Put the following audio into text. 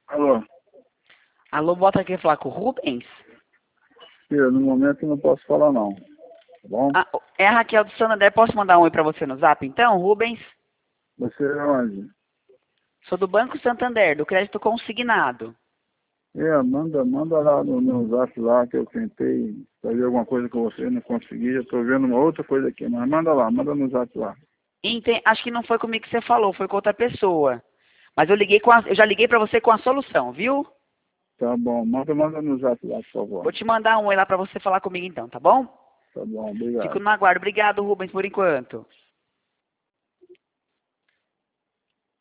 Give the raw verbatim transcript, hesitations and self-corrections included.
Alô, Alô, bota aqui falar com o Rubens. filha, no momento eu não posso falar não, tá bom? Ah, é a Raquel do Santander. Posso mandar um oi pra você no zap então, Rubens? Você é onde? Sou do Banco Santander, do crédito consignado. É, manda, manda lá no meu zap lá que eu tentei fazer alguma coisa com você, não consegui, eu tô vendo uma outra coisa aqui, mas manda lá, manda no zap lá. Enten- Acho que não foi comigo que você falou, foi com outra pessoa. Mas eu liguei com a... eu já liguei pra você com a solução, viu? Tá bom, manda, manda no zap lá, por Vou favor. te mandar um oi lá pra você falar comigo então, tá bom? Tá bom, Fico obrigado. no aguardo. Obrigado, Rubens, por enquanto.